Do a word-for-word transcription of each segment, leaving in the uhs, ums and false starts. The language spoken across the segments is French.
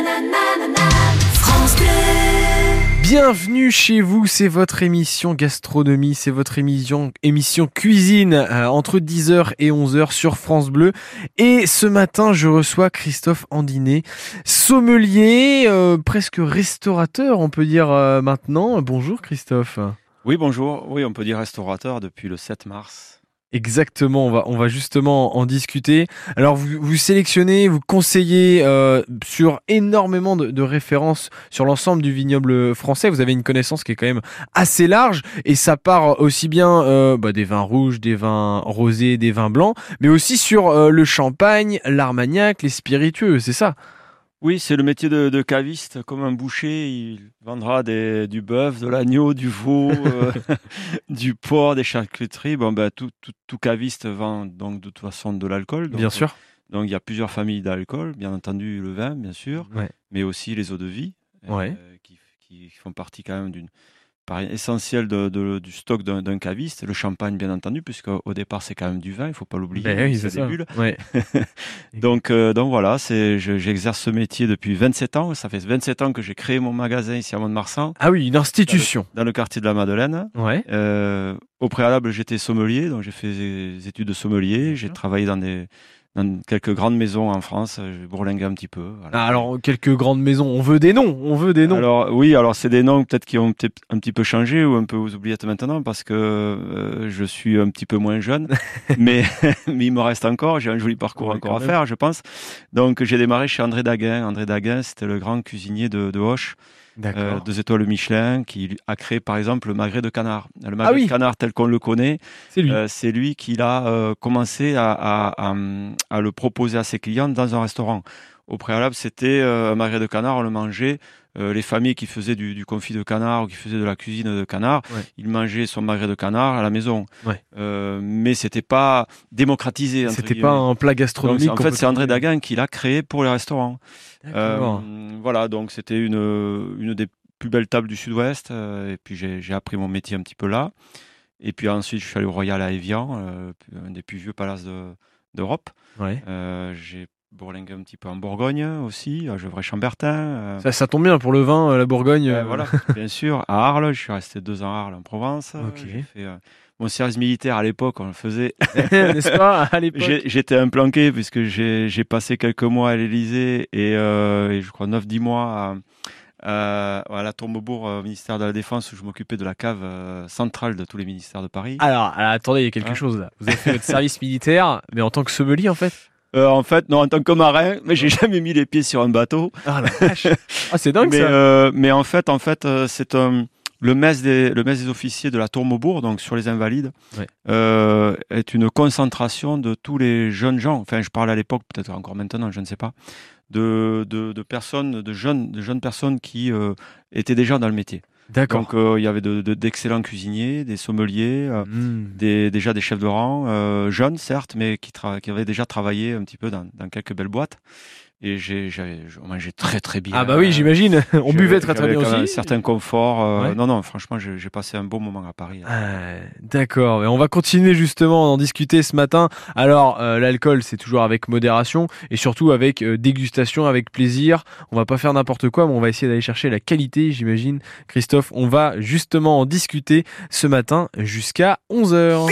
France Bleu. Bienvenue chez vous, c'est votre émission gastronomie, c'est votre émission, émission cuisine euh, entre dix heures et onze heures sur France Bleu. Et ce matin, je reçois Christophe Andinet, sommelier, euh, presque restaurateur, on peut dire euh, maintenant. Bonjour Christophe. Oui, bonjour. Oui, on peut dire restaurateur depuis le sept mars. Exactement, on va, on va justement en discuter. Alors vous, vous sélectionnez, vous conseillez euh, sur énormément de, de références sur l'ensemble du vignoble français. Vous avez une connaissance qui est quand même assez large et ça part aussi bien euh, bah, des vins rouges, des vins rosés, des vins blancs, mais aussi sur euh, le champagne, l'armagnac, les spiritueux, c'est ça ? Oui, c'est le métier de, de caviste. Comme un boucher, il vendra des, du bœuf, de l'agneau, du veau, euh, du porc, des charcuteries. Bon, ben, tout, tout, tout caviste vend donc de toute façon de l'alcool. Donc, Bien sûr. Donc il y a plusieurs familles d'alcool, bien entendu le vin, bien sûr, Ouais. mais aussi les eaux de vie, Ouais. euh, qui, qui font partie quand même d'une part essentielle de, de- du stock d'un, d'un caviste. Le champagne, bien entendu, puisque au départ c'est quand même du vin, il ne faut pas l'oublier. Ben oui, c'est c'est des ça. bulles. Ouais. Donc, euh, donc voilà, c'est, je- j'exerce ce métier depuis vingt-sept ans. Ça fait vingt-sept ans que j'ai créé mon magasin ici à Mont-de-Marsan, Ah oui, une institution. dans le quartier de la Madeleine. Ouais. Euh, au préalable, j'étais sommelier, donc j'ai fait des études de sommelier. J'ai D'accord. travaillé dans, des, dans quelques grandes maisons en France. J'ai bourlingué un petit peu. Voilà. Ah, alors quelques grandes maisons, on veut des noms, on veut des noms. Alors oui, alors c'est des noms peut-être qui ont peut-être un petit peu changé ou un peu aux oubliettes maintenant parce que euh, je suis un petit peu moins jeune, mais, mais il me reste encore, j'ai un joli parcours Ouais, encore quand à même. faire, je pense. Donc j'ai démarré chez André Daguin. André Daguin, c'était le grand cuisinier de, de Auch, D'accord. euh, deux étoiles Michelin, qui a créé par exemple le magret de canard. Le magret Ah oui. de canard tel qu'on le connaît, C'est lui. euh, c'est lui qui a euh, commencé à, à, à, à le proposer à ses clients dans un restaurant. Au préalable, c'était euh, un magret de canard, on le mangeait. Euh, les familles qui faisaient du, du confit de canard ou qui faisaient de la cuisine de canard, Ouais. ils mangeaient son magret de canard à la maison. Ouais. Euh, mais c'était pas démocratisé. entre C'était guillemets. pas un plat Donc, gastronomique. en qu'on fait, peut c'est André trouver. Daguin qui l'a créé pour les restaurants. D'accord. Euh, voilà, donc c'était une, une des plus belles tables du Sud-Ouest. euh, et puis j'ai, j'ai appris mon métier un petit peu là. Et puis ensuite, je suis allé au Royal à Évian, euh, un des plus vieux palaces de- d'Europe. Ouais. Euh, j'ai bourlingué un petit peu en Bourgogne aussi, à Gevrey-Chambertin. euh, Ça, ça tombe bien pour le vin, euh, la Bourgogne. euh, euh, voilà, bien sûr. À Arles, je suis resté deux ans à Arles en Provence. Ok. J'ai fait euh, mon service militaire à l'époque, on le faisait. N'est-ce pas, à l'époque. J'ai- J'étais implanqué puisque j'ai j'ai passé quelques mois à l'Élysée et, euh, et je crois neuf dix mois à, à, à la Tourmaubourg, au ministère de la Défense, où je m'occupais de la cave euh, centrale de tous les ministères de Paris. Alors, alors, attendez, il y a quelque Hein chose là. Vous avez fait votre service militaire, mais en tant que sommelier en fait. Euh, en fait, non, en tant que marin, mais j'ai jamais mis les pieds sur un bateau. Ah la vache. Ah c'est dingue mais, ça. euh, mais en fait, en fait, euh, c'est un le mess des le mess des officiers de la Tour Maubourg, donc sur les Invalides, Ouais. euh, est une concentration de tous les jeunes gens. Enfin, je parle à l'époque, peut-être encore maintenant, je ne sais pas, de de, de personnes, de jeunes, de jeunes personnes qui euh, étaient déjà dans le métier. D'accord. Donc, euh, il y avait de, de- d'excellents cuisiniers, des sommeliers, euh, Mmh. des, déjà des chefs de rang, euh, jeunes certes, mais qui, tra- qui avaient déjà travaillé un petit peu dans, dans quelques belles boîtes. Et j'ai, j'avais, on mangeait très très bien. Ah bah oui, j'imagine. On J'avais- buvait très très j'avais bien quand même aussi. un certain confort. euh, Ouais. Non, non, franchement, j'ai, j'ai passé un bon moment à Paris. Ah, d'accord, et on va continuer justement d'en discuter ce matin. Alors, euh, l'alcool, c'est toujours avec modération et surtout avec euh, dégustation, avec plaisir. On va pas faire n'importe quoi, mais on va essayer d'aller chercher la qualité, j'imagine. Christophe, on va justement en discuter ce matin jusqu'à onze heures.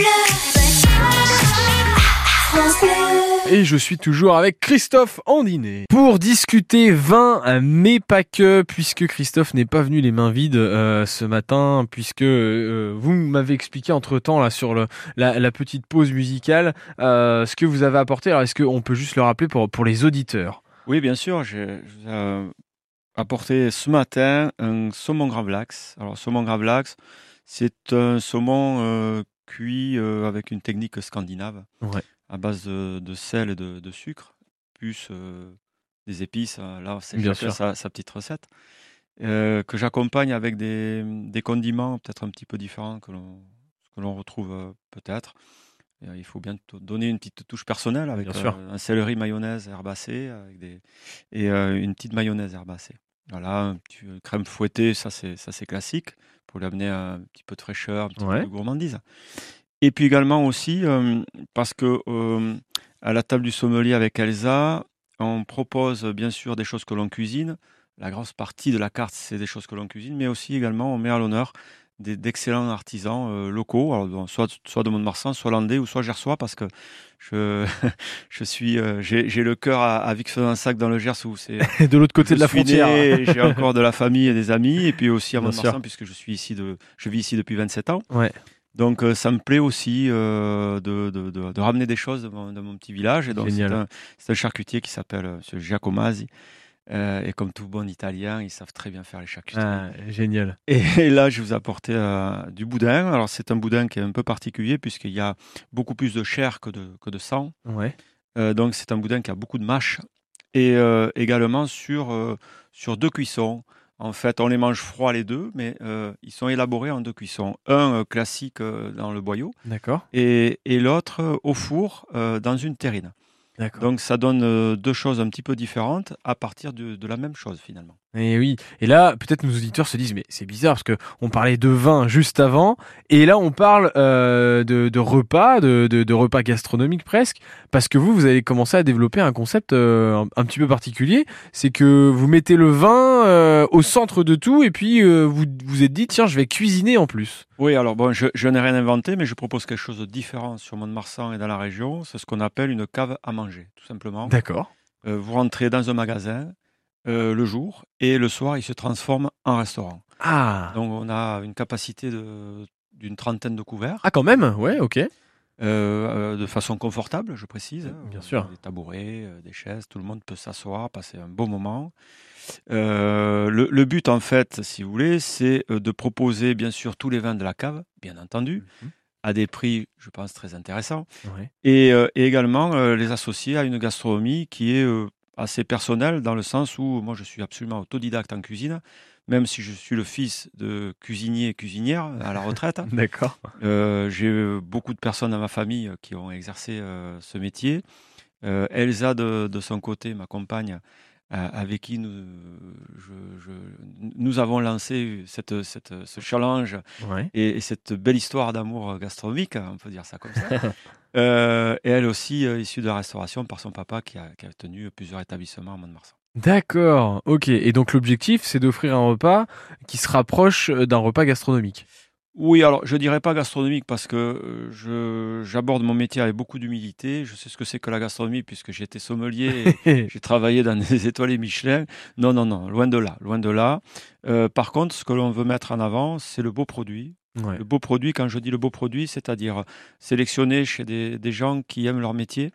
France Bleu. Et je suis toujours avec Christophe Andinet pour discuter vin, euh, mais pas que, puisque Christophe n'est pas venu les mains vides euh, ce matin, puisque euh, vous m'avez expliqué entre-temps là sur le, la, la petite pause musicale euh, ce que vous avez apporté. Alors est-ce qu'on peut juste le rappeler pour, pour les auditeurs ? Oui, bien sûr, j'ai, je vous ai euh, apporté ce matin un saumon gravlax. Alors, saumon gravlax, c'est un saumon euh, cuit euh, avec une technique scandinave. Ouais. À base de, de sel et de, de sucre, plus euh, des épices. euh, Là, c'est Bien chacun sûr. sa, sa petite recette. Euh, que j'accompagne avec des, des condiments peut-être un petit peu différents que l'on, que l'on retrouve euh, peut-être. Et, euh, il faut bien t- donner une petite touche personnelle avec Bien sûr. euh, un céleri mayonnaise herbacé avec des, et euh, une petite mayonnaise herbacée. Voilà, un petit euh, crème fouettée, ça c'est, ça c'est classique, pour lui amener un petit peu de fraîcheur, un petit Ouais. peu de gourmandise. Et puis également aussi, euh, parce que euh, à la table du sommelier avec Elsa, on propose bien sûr des choses que l'on cuisine. La grosse partie de la carte, c'est des choses que l'on cuisine, mais aussi également, on met à l'honneur des- d'excellents artisans euh, locaux, alors, bon, soit, soit de Mont-de-Marsan, soit landais ou soit gersois, parce que je, je suis, euh, j'ai, j'ai le cœur à, à Vic-Fezensac dans le Gers, où c'est, De l'autre côté je de la suis frontière. né, j'ai encore de la famille et des amis, et puis aussi à Bien Mont-de-Marsan, sûr. puisque je suis ici de, je vis ici depuis vingt-sept ans. Ouais, Donc euh, ça me plaît aussi euh, de, de, de, de ramener des choses de mon, de mon petit village. Et donc c'est génial. un, c'est un charcutier qui s'appelle euh, Monsieur Giacomazzi. Euh, et comme tout bon Italien, ils savent très bien faire les charcuteries. Ah, génial. Et, et là, je vous ai apporté euh, du boudin. Alors c'est un boudin qui est un peu particulier puisqu'il y a beaucoup plus de chair que de, que de sang. Ouais. Euh, donc c'est un boudin qui a beaucoup de mâche. Et euh, également sur, euh, sur deux cuissons. En fait, on les mange froids les deux, mais euh, ils sont élaborés en deux cuissons. Un euh, classique euh, dans le boyau D'accord. et, et l'autre euh, au four euh, dans une terrine. D'accord. Donc ça donne euh, deux choses un petit peu différentes à partir de, de la même chose finalement. Et oui. Et là, peut-être nos auditeurs se disent, mais c'est bizarre parce que on parlait de vin juste avant, et là on parle euh, de, de repas, de, de, de repas gastronomiques presque, parce que vous, vous avez commencé à développer un concept euh, un, un petit peu particulier. C'est que vous mettez le vin euh, au centre de tout, et puis euh, vous vous êtes dit, tiens, je vais cuisiner en plus. Oui, alors bon, je, je n'ai rien inventé, mais je propose quelque chose de différent sur Mont-de-Marsan et dans la région. C'est ce qu'on appelle une cave à manger, tout simplement. D'accord. Euh, vous rentrez dans un magasin euh, le jour et le soir, il se transforme en restaurant. Ah. Donc on a une capacité de, d'une trentaine de couverts, Ah, quand même. Ouais. Ok. euh, euh, de façon confortable, je précise. hein. Bien On sûr. a Des tabourets, euh, des chaises, tout le monde peut s'asseoir, passer un beau moment. Euh, le, le but, en fait, si vous voulez, c'est euh, de proposer, bien sûr, tous les vins de la cave, bien entendu, Mhm. à des prix, je pense, très intéressants, Ouais. et, euh, et également euh, les associer à une gastronomie qui est euh, assez personnelle, dans le sens où moi, je suis absolument autodidacte en cuisine, même si je suis le fils de cuisinier et cuisinière à la retraite. D'accord. Euh, j'ai euh, beaucoup de personnes dans ma famille euh, qui ont exercé euh, ce métier. Euh, Elsa, de, de son côté, ma compagne, euh, avec qui nous, je- je- nous avons lancé cette, cette- ce challenge Ouais. et, et cette belle histoire d'amour gastronomique, on peut dire ça comme ça. Euh, et elle aussi, euh, issue de la restauration par son papa qui a, qui a tenu plusieurs établissements à Mont-de-Marsan. D'accord, ok. Et donc l'objectif, c'est d'offrir un repas qui se rapproche euh, d'un repas gastronomique. Oui, alors je dirais pas gastronomique parce que euh, je, j'aborde mon métier avec beaucoup d'humilité. Je sais ce que c'est que la gastronomie puisque j'ai été sommelier et j'ai travaillé dans des étoilés Michelin. Non, non, non, loin de là, loin de là. Euh, par contre, ce que l'on veut mettre en avant, c'est le beau produit. Ouais. Le beau produit, quand je dis le beau produit, c'est-à-dire sélectionné chez des, des gens qui aiment leur métier,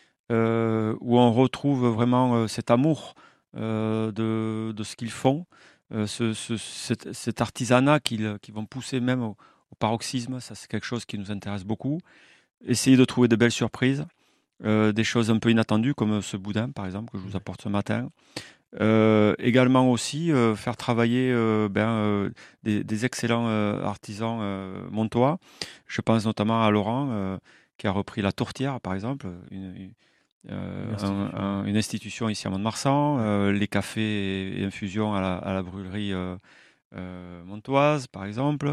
euh, où on retrouve vraiment euh, cet amour euh, de, de ce qu'ils font, euh, ce, ce- cet, cet artisanat qu'ils qu'ils vont pousser même au, au paroxysme. Ça, c'est quelque chose qui nous intéresse beaucoup. Essayer de trouver de belles surprises, euh, des choses un peu inattendues, comme ce boudin, par exemple, que je vous apporte ce matin. Euh, également aussi euh, faire travailler euh, ben, euh, des, des excellents euh, artisans euh, montois. Je pense notamment à Laurent, euh, qui a repris la tourtière, par exemple, une, une, euh, Une un- institution. un- une institution ici à Mont-de-Marsan, euh, les cafés et, et infusions à la, à la brûlerie euh, euh, montoise, par exemple.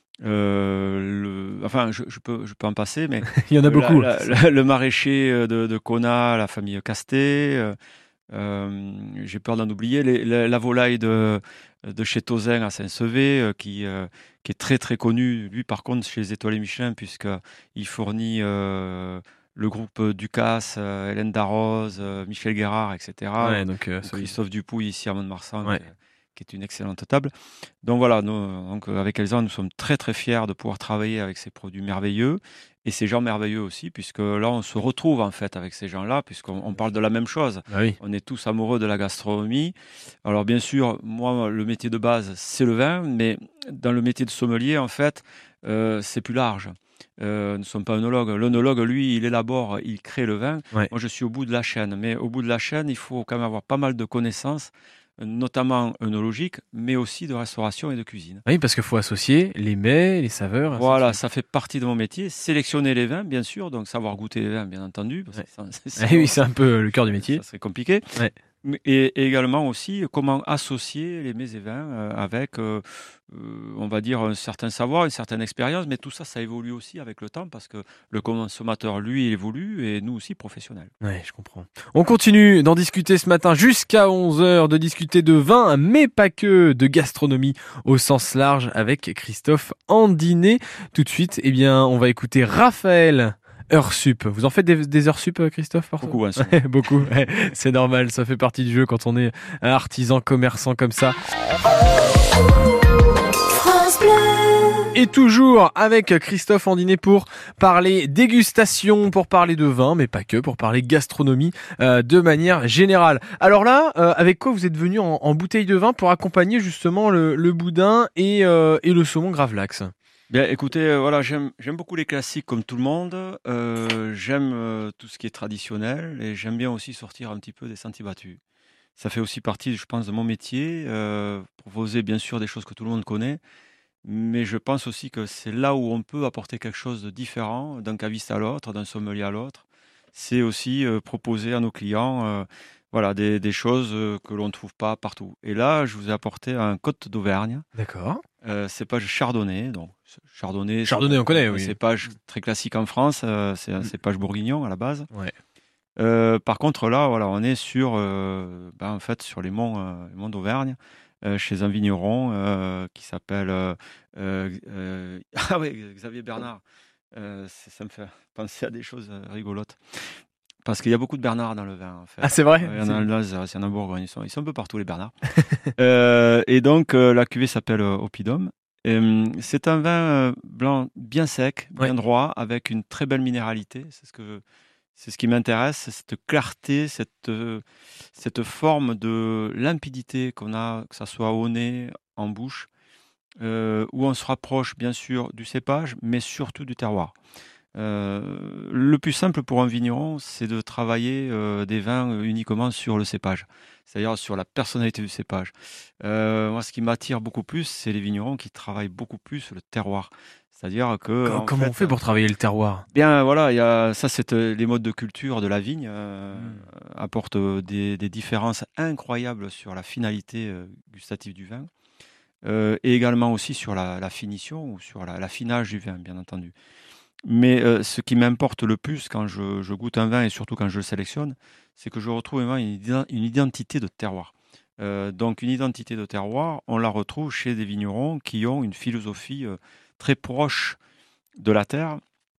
Euh, le, enfin, je, je peux, je peux en passer, mais Il y en a la- beaucoup. la- la- le maraîcher euh, de, de Kona, la famille Casté. euh, euh, j'ai peur d'en oublier. Les- la, la volaille de, de chez Tauzin à Saint-Sevé, euh, qui, euh, qui est très très connue, lui par contre, chez les Étoilés Michelin, puisqu'il fournit euh, le groupe Ducasse, euh, Hélène Darroze, euh, Michel Guérard, et cetera. Ouais, donc, euh, Ou solide. Christophe Dupouille ici à Mont-de-Marsan, Ouais. qui, qui est une excellente table. Donc voilà, nous, donc, avec Elsa, nous sommes très très fiers de pouvoir travailler avec ces produits merveilleux et ces gens merveilleux aussi, puisque là, on se retrouve en fait avec ces gens-là, puisqu'on on parle de la même chose. Bah oui. On est tous amoureux de la gastronomie. Alors bien sûr, moi, le métier de base, c'est le vin, mais dans le métier de sommelier, en fait, euh, c'est plus large. Euh, nous ne sommes pas œnologues. L'œnologue, lui, il élabore, il crée le vin. Ouais. Moi, je suis au bout de la chaîne. Mais au bout de la chaîne, il faut quand même avoir pas mal de connaissances, notamment œnologiques, mais aussi de restauration et de cuisine. Oui, parce qu'il faut associer les mets, les saveurs. ainsi de Voilà, suite. ça fait partie de mon métier. Sélectionner les vins, bien sûr, donc savoir goûter les vins, bien entendu. Parce que ça- Ah sinon, oui, c'est un peu le cœur du métier. ça serait compliqué. Ouais. Mais- Et, et également aussi comment associer les mets et vins euh, avec, euh, euh, on va dire, un certain savoir, une certaine expérience, mais tout ça, ça évolue aussi avec le temps parce que le consommateur, lui, évolue et nous aussi professionnels. Ouais, je comprends. On continue d'en discuter ce matin jusqu'à onze heures, de discuter de vin, mais pas que, de gastronomie au sens large avec Christophe Andinet. Tout de suite, eh bien, on va écouter Raphaël. Heures sup. Vous en faites des, des heures sup, euh, Christophe, parfois? Beaucoup, hein, souvent. Ouais, beaucoup. Ouais, c'est normal, ça fait partie du jeu quand on est un artisan commerçant comme ça. France Bleu. Et toujours avec Christophe Andinet pour parler dégustation, pour parler de vin, mais pas que, pour parler gastronomie euh, de manière générale. Alors là, euh, avec quoi vous êtes venu en, en bouteille de vin pour accompagner justement le, le boudin et, euh, et le saumon gravlax? Bien, écoutez, euh, voilà, j'aime j'aime beaucoup les classiques comme tout le monde. Euh, j'aime euh, tout ce qui est traditionnel et j'aime bien aussi sortir un petit peu des sentiers battus. Ça fait aussi partie, je pense, de mon métier. Euh, proposer bien sûr des choses que tout le monde connaît, mais je pense aussi que c'est là où on peut apporter quelque chose de différent d'un caviste à l'autre, d'un sommelier à l'autre. C'est aussi euh, proposer à nos clients, euh, voilà, des, des choses euh, que l'on ne trouve pas partout. Et là, je vous ai apporté un Côte d'Auvergne. D'accord. Euh, cépage chardonnay, donc ce- chardonnay, c'est Chardonnay, on connaît, un oui. cépage très classique en France, euh, c'est un Mm. cépage bourguignon à la base. Ouais. Euh, par contre, là, voilà, on est sur, euh, ben, en fait, sur les monts, euh, les monts d'Auvergne, euh, chez un vigneron euh, qui s'appelle euh, euh, euh, ah ouais, Xavier Bernard. Euh, c'est- ça me fait penser à des choses euh, rigolotes. Parce qu'il y a beaucoup de Bernard dans le vin, en fait. Ah, c'est vrai? Ouais, il y en a C'est- en Alsace, il y en a en Bourgogne, ils sont, ils sont un peu partout, les Bernards. Euh, et donc, euh, la cuvée s'appelle euh, Oppidum. Et, hum, c'est un vin euh, blanc bien sec, bien Ouais. droit, avec une très belle minéralité. C'est ce que, c'est ce qui m'intéresse, c'est cette clarté, cette, euh, cette forme de limpidité qu'on a, que ça soit au nez, en bouche, euh, où on se rapproche bien sûr du cépage, mais surtout du terroir. Euh, le plus simple pour un vigneron, c'est de travailler euh, des vins euh, uniquement sur le cépage, c'est-à-dire sur la personnalité du cépage. Euh, moi, ce qui m'attire beaucoup plus, c'est les vignerons qui travaillent beaucoup plus sur le terroir. C'est-à-dire que, Co- en Comment on fait, fait pour travailler le terroir? bien, voilà, il y a, ça, c'est euh, les modes de culture de la vigne euh, Mm. apportent euh, des, des différences incroyables sur la finalité euh, gustative du vin, euh, et également aussi sur la, la finition ou sur la- l'affinage du vin, bien entendu. Mais euh, ce qui m'importe le plus quand je, je goûte un vin et surtout quand je le sélectionne, c'est que je retrouve vraiment une, iden- une identité de terroir. Euh, donc une identité de terroir, on la retrouve chez des vignerons qui ont une philosophie euh, très proche de la terre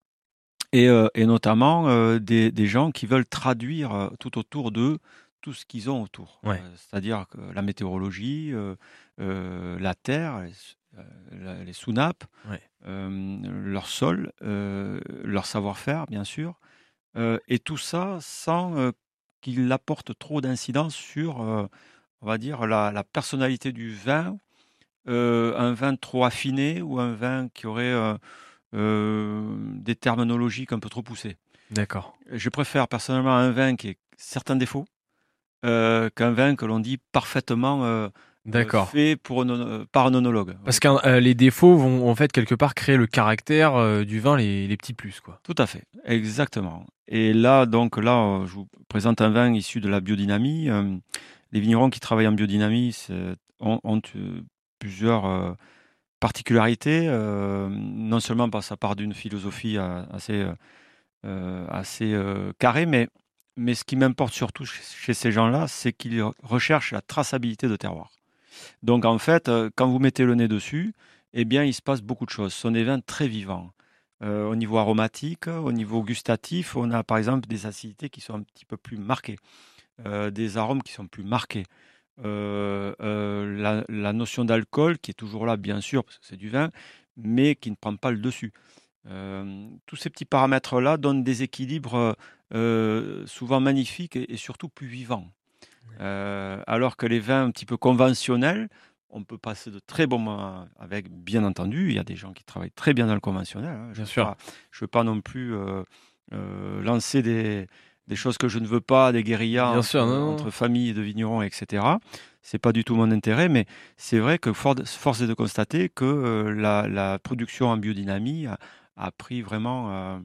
et, euh, et notamment euh, des, des gens qui veulent traduire euh, tout autour d'eux tout ce qu'ils ont autour. Ouais. Euh, c'est-à-dire que la météorologie, euh, euh, la terre, les, euh, la- les sous-nappes, Ouais. euh, leur sol, euh, leur savoir-faire, bien sûr, euh, et tout ça sans euh, qu'il apporte trop d'incidence sur, euh, on va dire, la, la personnalité du vin, euh, un vin trop affiné ou un vin qui aurait euh, euh, des terminologiques un peu trop poussées. D'accord. Je préfère personnellement un vin qui ait certains défauts euh, qu'un vin que l'on dit parfaitement euh, euh, D'accord. fait pour un ono- par un onologue. Parce que euh, les défauts vont en fait quelque part créer le caractère euh, du vin, les, les petits plus, quoi. Tout à fait, exactement. Et là, donc là, euh, je vous présente un vin issu de la biodynamie. Euh, les vignerons qui travaillent en biodynamie c'est- ont, ont, euh, plusieurs euh, particularités, euh, non seulement parce que ça part d'une philosophie euh, assez, euh, euh, assez euh, carrée, mais, mais ce qui m'importe surtout chez, chez ces gens-là, c'est qu'ils recherchent la traçabilité de terroir. Donc en fait, euh, quand vous mettez le nez dessus, eh bien, il se passe beaucoup de choses. Ce sont des vins très vivants. Euh, au niveau aromatique, au niveau gustatif, on a par exemple des acidités qui sont un petit peu plus marquées, euh, des arômes qui sont plus marqués. Euh, euh, la, la notion d'alcool qui est toujours là, bien sûr, parce que c'est du vin, mais qui ne prend pas le dessus. Euh, tous ces petits paramètres-là donnent des équilibres euh, souvent magnifiques et, et surtout plus vivants. Euh, alors que les vins un petit peu conventionnels, on peut passer de très bons moments avec, bien entendu. Il y a des gens qui travaillent très bien dans le conventionnel, hein. Je Bien ne veux sûr. pas, je veux pas non plus euh, euh, lancer des, des choses que je ne veux pas, des guérillas Bien entre, sûr, non, non. entre familles de vignerons, et cetera. C'est pas du tout mon intérêt, mais c'est vrai que for- force est de constater que euh, la, la production en biodynamie a, a pris vraiment euh,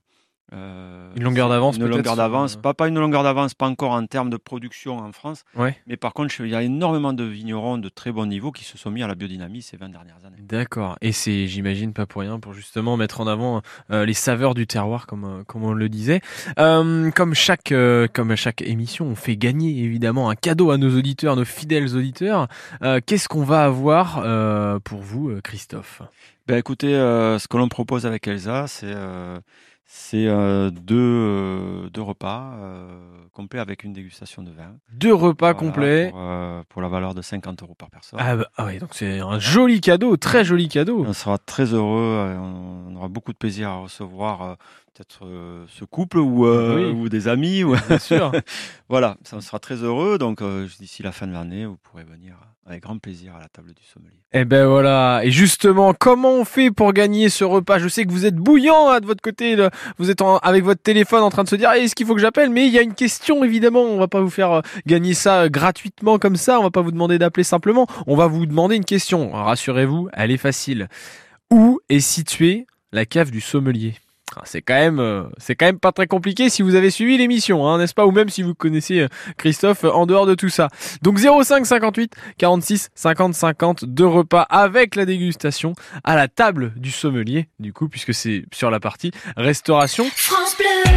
Euh, Une longueur d'avance Une peut-être longueur sur, d'avance, euh, pas, pas une longueur d'avance, pas encore en termes de production en France, Ouais. mais par contre, il y a énormément de vignerons de très bon niveau qui se sont mis à la biodynamie ces vingt dernières années. D'accord. Et c'est, j'imagine, pas pour rien, pour justement mettre en avant euh, les saveurs du terroir, comme, euh, comme on le disait. Euh, comme chaque, euh, comme à chaque émission, on fait gagner évidemment un cadeau à nos auditeurs, nos fidèles auditeurs. Euh, qu'est-ce qu'on va avoir euh, pour vous, euh, Christophe? Ben écoutez, euh, ce que l'on propose avec Elsa, c'est euh, c'est euh, deux, euh, deux repas euh, complets avec une dégustation de vin. Deux repas Voilà, complets. Pour, euh, pour la valeur de cinquante euros par personne. Ah, bah, ah oui, donc c'est un joli cadeau, très joli cadeau. On sera très heureux, euh, on, on aura beaucoup de plaisir à recevoir euh, peut-être euh, ce couple ou, euh, Oui. ou des amis. Ou... Bien sûr. Voilà, ça on sera très heureux. Donc euh, d'ici la fin de l'année, vous pourrez venir avec grand plaisir à la table du sommelier. Eh ben voilà. Et justement, comment on fait pour gagner ce repas? Je sais que vous êtes bouillant hein, de votre côté. Là. Vous êtes en- avec votre téléphone en train de se dire, Eh, est-ce qu'il faut que j'appelle? Mais il y a une question évidemment. On va pas vous faire euh, gagner ça euh, gratuitement comme ça. On va pas vous demander d'appeler simplement. On va vous demander une question. Alors, rassurez-vous, elle est facile. Où est située la cave du sommelier? Ah, C'est quand même, euh, c'est quand même pas très compliqué si vous avez suivi l'émission, hein, n'est-ce pas? Ou même si vous connaissez euh, Christophe euh, en dehors de tout ça. Donc zéro cinq cinquante-huit quarante-six cinquante cinquante, deux repas avec la dégustation à la table du sommelier, du coup, puisque c'est sur la partie restauration. France Bleu.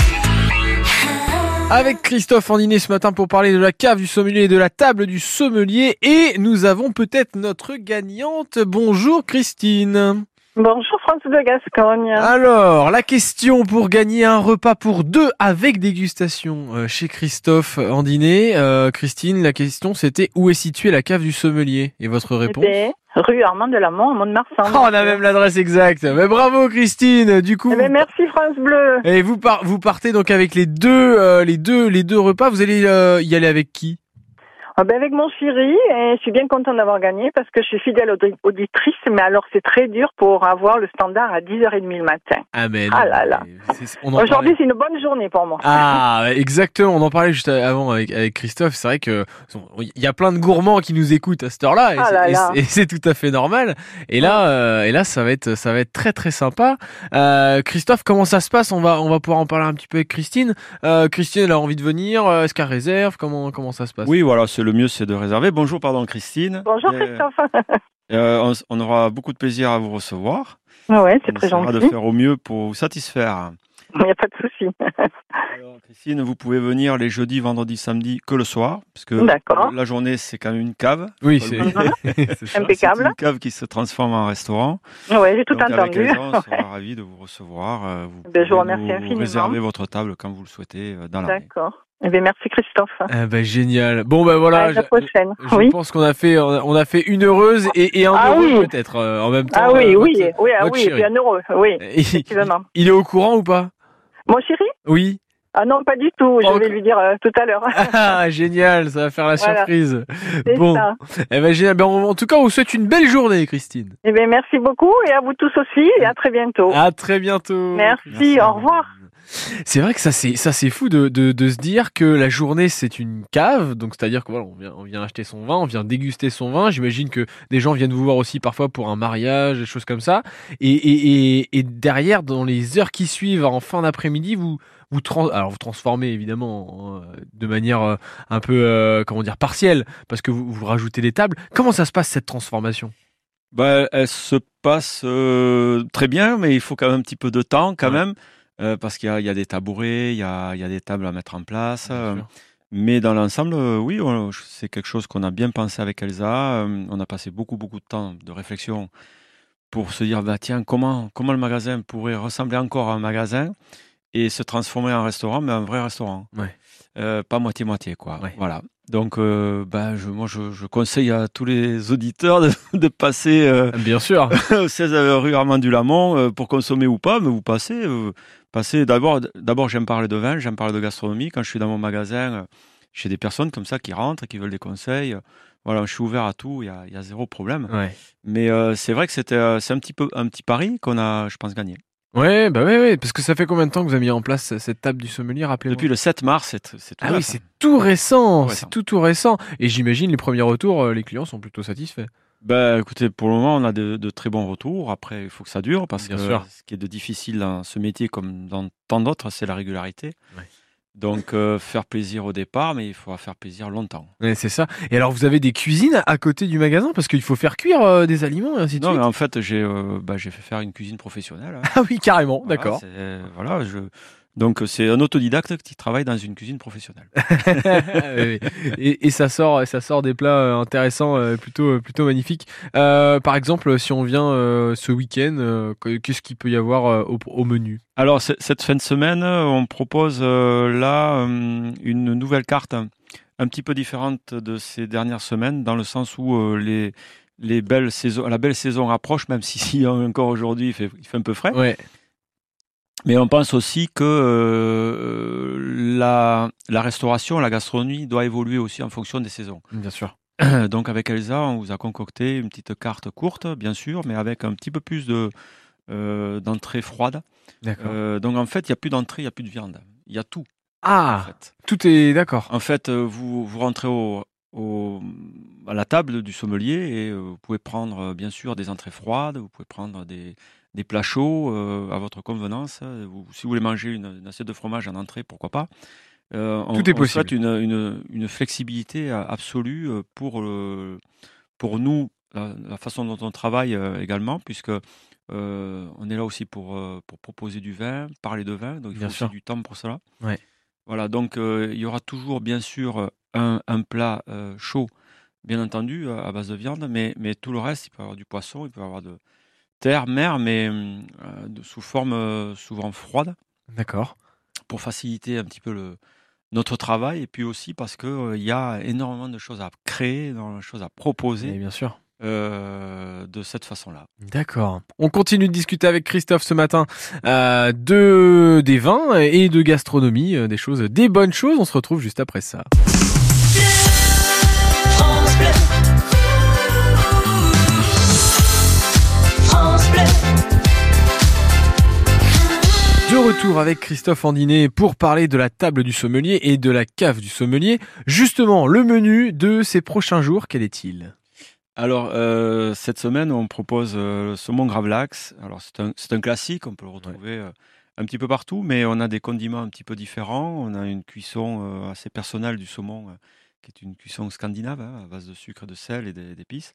Avec Christophe en dîner ce matin pour parler de la cave du sommelier et de la table du sommelier. Et nous avons peut-être notre gagnante. Bonjour Christine. Bonjour France de Gascogne. Alors, la question pour gagner un repas pour deux avec dégustation euh, chez Christophe en dîner. Euh, Christine, la question c'était où est située la cave du sommelier? Et votre réponse? Eh bien, rue Armand de Lamont, à Mont-de-Marsan. Oh, on a même l'adresse exacte. Mais bravo Christine. Du coup, Eh bien, merci France Bleu. et vous, par- vous partez donc avec les deux, euh, les deux, les deux repas. Vous allez euh, y aller avec qui? Ah ben, avec mon chéri, et je suis bien contente d'avoir gagné parce que je suis fidèle audi- auditrice, mais alors c'est très dur pour avoir le standard à dix heures trente le matin. Ah mais Ah là là. c'est- on en Aujourd'hui, parlait. c'est une bonne journée pour moi. Ah, exactement. On en parlait juste avant avec, avec Christophe. C'est vrai que il y a plein de gourmands qui nous écoutent à cette heure-là, et Ah c'est- là et là. c'est et c'est tout à fait normal. Et là, euh, et là, ça va être, ça va être très très sympa. Euh, Christophe, comment ça se passe? On va, on va pouvoir en parler un petit peu avec Christine. Euh, Christine, elle a envie de venir. Euh, Est-ce qu'elle réserve? Comment, comment ça se passe? Oui, voilà, c'est le mieux, c'est de réserver. Bonjour, pardon, Christine. Bonjour Et, Christophe. euh, on, on aura beaucoup de plaisir à vous recevoir. Ouais, c'est On très essaiera de gentil. faire au mieux pour vous satisfaire. Il n'y a pas de souci. Alors, Christine, vous pouvez venir les jeudis, vendredis, samedis que le soir, parce que D'accord. la journée, c'est quand même une cave. Oui, Pas c'est le- c'est ça. Impeccable. C'est une cave qui se transforme en restaurant. Ouais, j'ai tout Donc, avec entendu. Elsa, on sera ravis de vous recevoir. Euh, Vous Ben, je vous pouvez remercie nous infiniment. réserver votre table quand vous le souhaitez euh, dans l'année. D'accord. Eh bien, merci Christophe. Ah bah, génial. Bon bah voilà. à la je- prochaine. Je Oui. pense qu'on a fait, on a, on a fait une heureuse et, et un Ah heureux oui. peut-être euh, en même temps. Ah oui, euh, oui, votre- oui, ah votre oui, chéri. bien heureux. Oui, Il, effectivement. il est au courant ou pas? Mon chéri? Oui. Ah non, pas du tout. Je Pas vais encore. lui dire euh, tout à l'heure. Ah, génial, ça va faire la Voilà. surprise. C'est Bon, ça. eh ben, génial. Ben, on- en tout cas, on vous souhaite une belle journée, Christine. Eh bien, merci beaucoup et à vous tous aussi et à très bientôt. À très bientôt. Merci, Merci. au revoir. C'est vrai que ça c'est ça c'est fou de, de, de se dire que la journée c'est une cave, donc c'est-à-dire que voilà, on vient on vient acheter son vin, on vient déguster son vin. J'imagine que des gens viennent vous voir aussi parfois pour un mariage, des choses comme ça. Et, et, et, et derrière, dans les heures qui suivent, en fin d'après-midi, vous vous trans- alors vous transformez évidemment euh, de manière euh, un peu euh, comment dire partielle, parce que vous, vous rajoutez des tables. Comment ça se passe cette transformation? Bah, elle se passe euh, très bien, mais il faut quand même un petit peu de temps quand Ouais. même, euh, parce qu'il y a, il y a des tabourets, il y a, il y a des tables à mettre en place. Bien euh, sûr. mais dans l'ensemble, euh, oui, on- c'est quelque chose qu'on a bien pensé avec Elsa. euh, on a passé beaucoup, beaucoup de temps de réflexion pour se dire, bah, tiens, comment, comment le magasin pourrait ressembler encore à un magasin et se transformer en restaurant, mais un vrai restaurant. Ouais. Euh, pas moitié-moitié, quoi. Ouais. Voilà. Donc, euh, bah, je, moi, je, je conseille à tous les auditeurs de, de passer euh, Bien sûr. au seize rue Armand du Lamont euh, pour consommer ou pas, mais vous passez. euh, passez d'abord, d'abord, j'aime parler de vin, j'aime parler de gastronomie. Quand je suis dans mon magasin, euh, j'ai des personnes comme ça qui rentrent et qui veulent des conseils. Voilà, je suis ouvert à tout, il y a, il y a zéro problème. Ouais. Mais euh, c'est vrai que c'était, euh, c'est un petit peu un petit pari qu'on a, je pense, gagné. Ouais, bah ouais, ouais, parce que ça fait combien de temps que vous avez mis en place cette table du sommelier, rappelez-moi? Depuis le sept mars, c'est, c'est tout Ah oui, neuf, c'est hein. tout récent, Tout c'est récent. tout tout récent. Et j'imagine les premiers retours, euh, les clients sont plutôt satisfaits. Bah, écoutez, pour le moment, on a de, de très bons retours. Après, il faut que ça dure parce Bien que sûr. ce qui est de difficile dans ce métier comme dans tant d'autres, c'est la régularité. Ouais. Donc, euh, faire plaisir au départ, mais il faudra faire plaisir longtemps. Ouais, c'est ça. Et alors, vous avez des cuisines à côté du magasin parce qu'il faut faire cuire euh, des aliments et ainsi de Non, mais suite. en fait, j'ai euh, bah, j'ai fait faire une cuisine professionnelle, hein. Ah oui, carrément, Voilà, d'accord. c'est, voilà, je... Donc, c'est un autodidacte qui travaille dans une cuisine professionnelle. Oui, et, et ça sort, ça sort des plats euh, intéressants, euh, plutôt, euh, plutôt magnifiques. Euh, par exemple, si on vient euh, ce week-end, euh, que- qu'est-ce qu'il peut y avoir euh, au, au menu? Alors, c- cette fin de semaine, on propose euh, là euh, une nouvelle carte un, un petit peu différente de ces dernières semaines, dans le sens où euh, les, les belles saisons, la belle saison approche, même si, si encore aujourd'hui il fait, il fait un peu frais. Ouais, Mais on pense aussi que euh, la, la restauration, la gastronomie doit évoluer aussi en fonction des saisons. bien sûr. Donc avec Elsa, on vous a concocté une petite carte courte, bien sûr, mais avec un petit peu plus de euh, d'entrées froides. D'accord. Euh, donc en fait, il n'y a plus d'entrée, il n'y a plus de viande. Il y a tout, en Ah, fait. tout est d'accord. En fait, euh, vous, vous rentrez au, au- à la table du sommelier et euh, vous pouvez prendre, euh, bien sûr, des entrées froides, vous pouvez prendre des, des plats chauds euh, à votre convenance. Vous- si vous voulez manger une, une assiette de fromage en entrée, pourquoi pas. Euh, on, Tout est on souhaite possible. une, une- une flexibilité euh, absolue euh, pour, le- pour nous, la, la façon dont on travaille euh, également, puisque euh, on est là aussi pour, euh, pour proposer du vin, parler de vin, donc il faut Bien aussi sûr. du temps pour cela. Ouais. Voilà, donc euh, il y aura toujours bien sûr un, un plat euh, chaud, bien entendu, à à base de viande, mais, mais tout le reste, il peut y avoir du poisson, il peut y avoir de terre, mer, mais hum, euh, de- sous forme euh, souvent froide, D'accord. pour faciliter un petit peu le, notre travail, et puis aussi parce qu'il y a énormément de choses à créer, énormément de choses à Mais proposer bien sûr. euh, de cette façon-là. D'accord. On continue de discuter avec Christophe ce matin euh, de des vins et de gastronomie, euh, des choses, des bonnes choses. On se retrouve juste après ça. France Bleu. France Bleu. De retour avec Christophe Andinet pour parler de la table du sommelier et de la cave du sommelier. Justement, le menu de ces prochains jours, quel est-il? Alors, euh, cette semaine, on propose euh, le saumon gravlax. Alors, c'est un, c'est un classique, on peut le retrouver euh, un petit peu partout, mais on a des condiments un petit peu différents. On a une cuisson euh, assez personnelle du saumon, euh, qui est une cuisson scandinave, hein, à base de sucre, de sel et d'é- d'épices.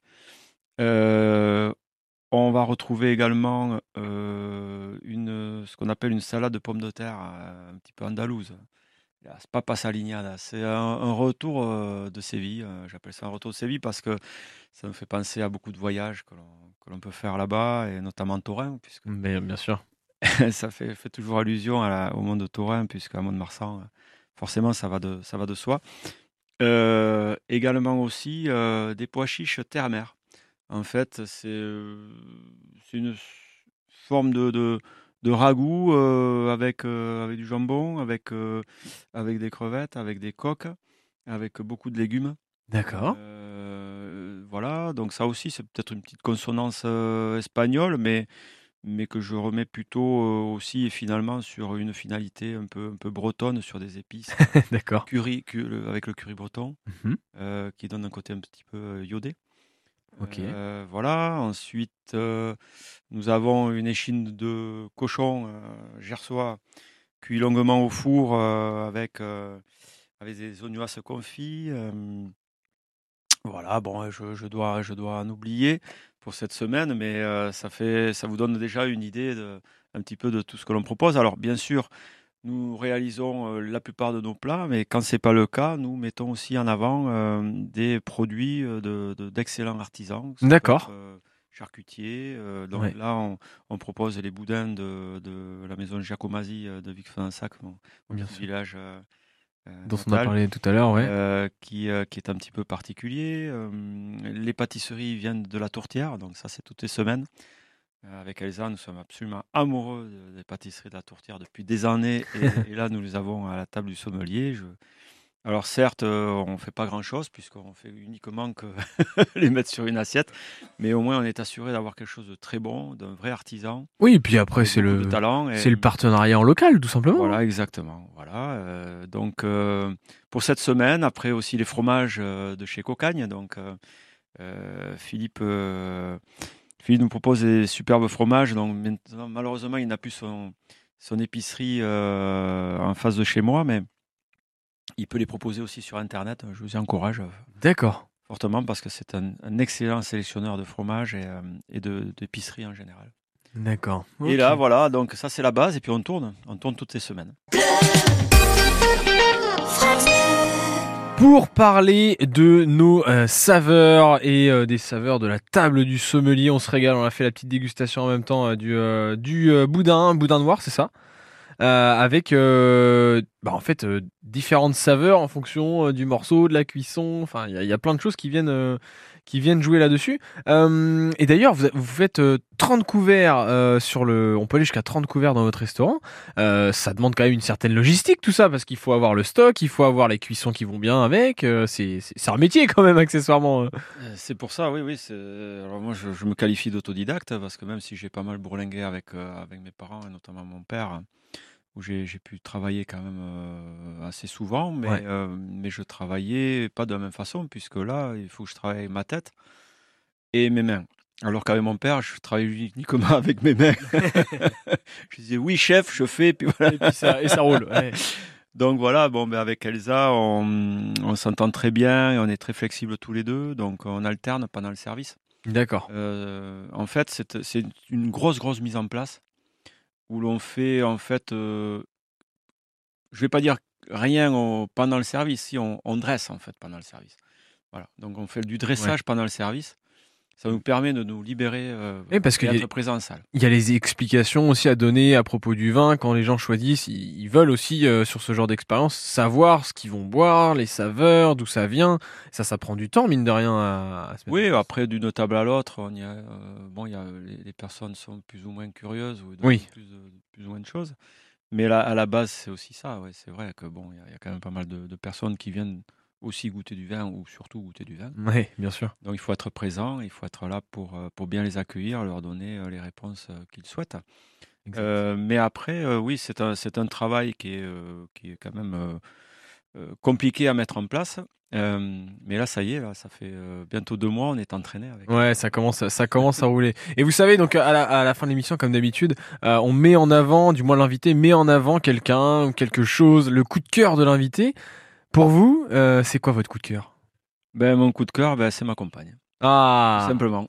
Euh, on va retrouver également euh, une, ce qu'on appelle une salade de pommes de terre, euh, un petit peu andalouse. Là, c'est pas Pasalignana, c'est un, un retour euh, de Séville. euh, J'appelle ça un retour de Séville parce que ça me fait penser à beaucoup de voyages que l'on que l'on peut faire là-bas, et notamment taurin, puisque Mais bien sûr. ça fait, fait toujours allusion à la- au monde de taurin, puisqu'à Mont-de-Marsan, euh, forcément, ça va de, ça va de soi. Euh, également aussi euh, des pois chiches terre-mer. En fait, c'est euh, c'est une s- forme de, de, de ragoût euh, avec, euh, avec du jambon, avec, euh, avec des crevettes, avec des coques, avec beaucoup de légumes. D'accord. Euh, voilà, donc ça aussi, c'est peut-être une petite consonance euh, espagnole, mais, mais que je remets plutôt euh, aussi et finalement sur une finalité un peu, un peu bretonne, sur des épices D'accord. curry, cu- le- avec le curry breton, Mhm. euh, qui donne un côté un petit peu euh, iodé. Ok. Euh, voilà, ensuite, euh, nous avons une échine de cochon euh, gersois cuit longuement au four euh, avec, euh, avec des oignoas confits. euh, voilà, bon, je, je dois, je dois en oublier pour cette semaine, mais euh, ça fait, ça vous donne déjà une idée de, un petit peu de tout ce que l'on propose. Alors, bien sûr, nous réalisons euh, la plupart de nos plats, mais quand c'est pas le cas, nous mettons aussi en avant euh, des produits euh, de, de- d'excellents artisans. Ça peut être D'accord. euh, charcutier. euh, donc Ouais. là, on, on propose les boudins de, de la maison Giacomasi euh, de Vic-Fezensac, mon, mon Bien petit sûr. village euh, euh, Dont on a natal, parlé tout à l'heure, ouais. euh, qui, euh, qui est un petit peu particulier. Euh, les pâtisseries viennent de la Tourtière, donc ça, c'est toutes les semaines. Euh, Avec Elsa, nous sommes absolument amoureux de- des pâtisseries de la Tourtière depuis des années, et, et là, nous les avons à la table du sommelier. Je, Alors certes, euh, on ne fait pas grand-chose puisqu'on fait uniquement que les mettre sur une assiette, mais au moins on est assuré d'avoir quelque chose de très bon, d'un vrai artisan, Oui, et puis après, avec c'est beaucoup de le, talent. c'est Et le partenariat en local, tout simplement. voilà, exactement. Voilà. euh, donc euh, pour cette semaine, après aussi les fromages euh, de chez Cocagne. Donc euh, euh, Philippe, euh, Philippe nous propose des superbes fromages. Donc maintenant, malheureusement, il n'a plus son, son épicerie euh, en face de chez moi, mais il peut les proposer aussi sur Internet. Je vous y encourage euh, D'accord. fortement parce que c'est un, un excellent sélectionneur de fromage et, euh, et de, d'épicerie en général. D'accord. Et Ok. là, voilà, donc ça c'est la base. Et puis on tourne, on tourne toutes les semaines. Pour parler de nos euh, saveurs et euh, des saveurs de la table du sommelier, on se régale. On a fait la petite dégustation en même temps euh, du, euh, du euh, boudin, boudin noir, c'est ça? Euh, avec euh, bah, en fait euh, différentes saveurs en fonction euh, du morceau, de la cuisson. Enfin, il y, a- il y a plein de choses qui viennent euh, qui viennent jouer là-dessus. Euh, et d'ailleurs, vous, vous faites euh, trente couverts euh, sur le. On peut aller jusqu'à trente couverts dans votre restaurant. Euh, ça demande quand même une certaine logistique, tout ça, parce qu'il faut avoir le stock, il faut avoir les cuissons qui vont bien avec. Euh, c'est c'est c'est un métier quand même accessoirement. euh. Euh, C'est pour ça, oui, oui. c'est- Alors moi, je, je me qualifie d'autodidacte parce que même si j'ai pas mal bourlingué avec, euh, avec mes parents et notamment mon père, où j'ai j'ai pu travailler quand même euh, assez souvent, mais, Ouais. euh, mais je travaillais pas de la même façon puisque là, il faut que je travaille avec ma tête et mes mains. Alors qu'avec mon père, je travaillais uniquement avec mes mains. Je disais oui, chef, je fais, puis voilà. Et puis ça et ça roule. Ouais. Donc voilà, bon, ben avec Elsa, on, on s'entend très bien et on est très flexibles tous les deux, donc on alterne pendant le service. D'accord. Euh, en fait, c'est c'est une grosse, grosse mise en place où l'on fait, en fait, euh, je vais pas dire rien au- pendant le service, si on, on dresse en fait pendant le service. Voilà, donc on fait du Ouais. dressage pendant le service. Ça nous permet de nous libérer euh, Et parce et qu'il y a- d'être présent en salle. Il y a les explications aussi à donner à propos du vin quand les gens choisissent. Ils ils veulent aussi, euh, sur ce genre d'expérience, savoir ce qu'ils vont boire, les saveurs, d'où ça vient. Ça, ça prend du temps, mine de rien, à, à se mettre Oui, en place. après d'une table à l'autre, on y a, euh, bon, il y a, les, les personnes sont plus ou moins curieuses ou demandent Oui. plus, de- plus ou moins de choses. Mais là, à la base, c'est aussi ça. Ouais, c'est vrai que bon, il y, a il y a quand même pas mal de, de personnes qui viennent aussi goûter du vin ou surtout goûter du vin. Oui, bien sûr. Donc il faut être présent, il faut être là pour, euh, pour bien les accueillir, leur donner euh, les réponses euh, qu'ils souhaitent. Exact. Euh, mais après, euh, oui, c'est un, c'est un travail qui est, euh, qui est quand même euh, euh, compliqué à mettre en place. Euh, mais là, ça y est, là, ça fait euh, bientôt deux mois, on est entraîné avec. Ouais, ça commence, ça commence à rouler. Et vous savez, donc à la, à la fin de l'émission, comme d'habitude, euh, on met en avant, du moins l'invité met en avant quelqu'un ou quelque chose, le coup de cœur de l'invité. Pour vous, euh, c'est quoi votre coup de cœur? Ben, mon coup de cœur, ben, c'est ma compagne, tout Ah. simplement.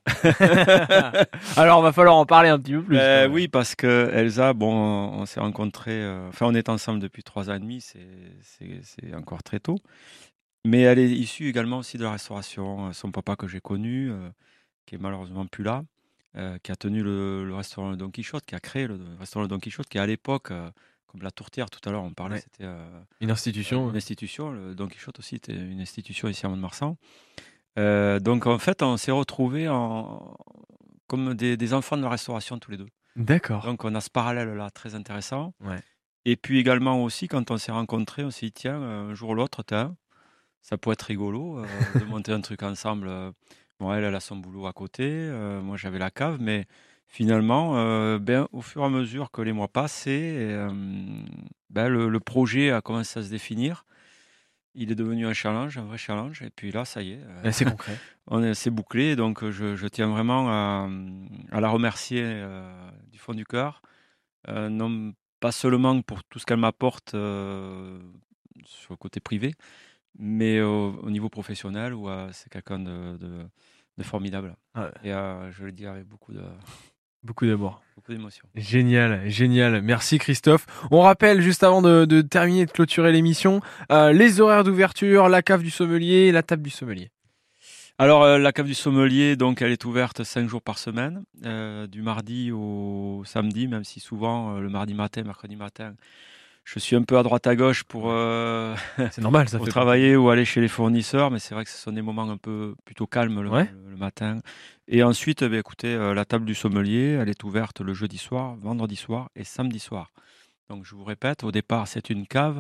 Alors, va falloir en parler un petit peu plus. Ben quand même. oui, parce que Elsa, bon, on s'est rencontrés, euh, enfin, on est ensemble depuis trois ans et demi, c'est, c'est, c'est encore très tôt. Mais elle est issue également aussi de la restauration. Euh, Son papa que j'ai connu, euh, qui est malheureusement plus là, euh, qui a tenu le, le restaurant Le Don Quichotte, qui a créé le, le restaurant Le Don Quichotte, qui à l'époque, euh, comme la tourtière tout à l'heure, on parlait, Ouais. c'était euh, Une institution. une institution. Le Don Quichotte aussi était une institution ici à Mont-de-Marsan. Euh, donc en fait, on s'est retrouvés en, comme des, des enfants de la restauration tous les deux. D'accord. Donc on a ce parallèle-là très intéressant. Ouais. Et puis également aussi, quand on s'est rencontrés, on s'est dit, tiens, un jour ou l'autre, tiens, ça pourrait être rigolo euh, de monter un truc ensemble. euh. Bon, elle, elle a son boulot à côté, euh, moi j'avais la cave, mais finalement, euh, ben, au fur et à mesure que les mois passaient, euh, ben, le, le projet a commencé à se définir. Il est devenu un challenge, un vrai challenge, et puis là, ça y est, euh, Là, c'est concret. on est, c'est bouclé, donc euh, je, je tiens vraiment à, à la remercier euh, du fond du cœur, euh, non pas seulement pour tout ce qu'elle m'apporte euh, sur le côté privé, mais au, au niveau professionnel, où euh, c'est quelqu'un de, de- de formidable. Ouais. Et euh, je le dis avec beaucoup de Beaucoup d'amour. beaucoup d'émotion. Génial, génial. Merci Christophe. On rappelle juste avant de, de terminer et de clôturer l'émission, euh, les horaires d'ouverture, la cave du sommelier, la table du sommelier. Alors, euh, la cave du sommelier, donc, elle est ouverte cinq jours par semaine, euh, du mardi au samedi, même si souvent, euh, le mardi matin, mercredi matin, je suis un peu à droite à gauche pour, euh, C'est normal, ça pour fait travailler ou aller chez les fournisseurs, mais c'est vrai que ce sont des moments un peu plutôt calmes le, Ouais. le- le matin. Et ensuite, eh bien, écoutez, euh, la table du sommelier, elle est ouverte le jeudi soir, vendredi soir et samedi soir. Donc, je vous répète, au départ, c'est une cave,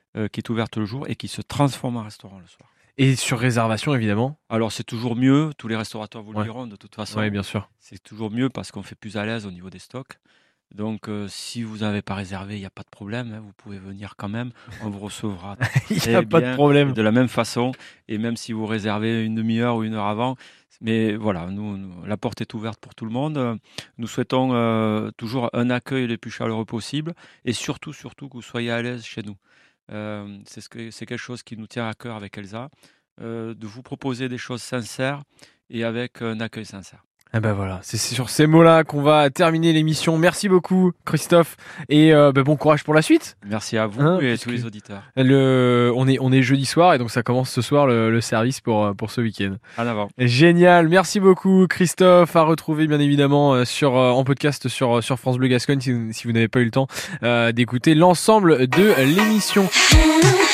euh, qui est ouverte le jour et qui se transforme en restaurant le soir. Et sur réservation, évidemment. Alors c'est toujours mieux, tous les restaurateurs vous le Ouais. diront de toute façon. Oui, bien sûr. C'est toujours mieux parce qu'on fait plus à l'aise au niveau des stocks. Donc euh, si vous n'avez pas réservé, il n'y a pas de problème, hein, vous pouvez venir quand même, on vous recevra Il n'y très a pas de bien, problème. de la même façon. Et même si vous réservez une demi-heure ou une heure avant, mais voilà, nous, nous, la porte est ouverte pour tout le monde. Nous souhaitons euh, toujours un accueil le plus chaleureux possible et surtout, surtout que vous soyez à l'aise chez nous. Euh, c'est, ce que, c'est quelque chose qui nous tient à cœur avec Elsa, euh, de vous proposer des choses sincères et avec un accueil sincère. Eh ben voilà, c'est c'est sur ces mots-là qu'on va terminer l'émission. Merci beaucoup, Christophe, et euh, ben bon courage pour la suite. Merci à vous Hein, et à puisque- tous les auditeurs. Le, on est, on est jeudi soir et donc ça commence ce soir le, le service pour, pour ce week-end. En avant. Génial, merci beaucoup, Christophe. À retrouver bien évidemment euh, sur euh, en podcast sur sur France Bleu Gascogne si, vous- si vous n'avez pas eu le temps euh, d'écouter l'ensemble de l'émission.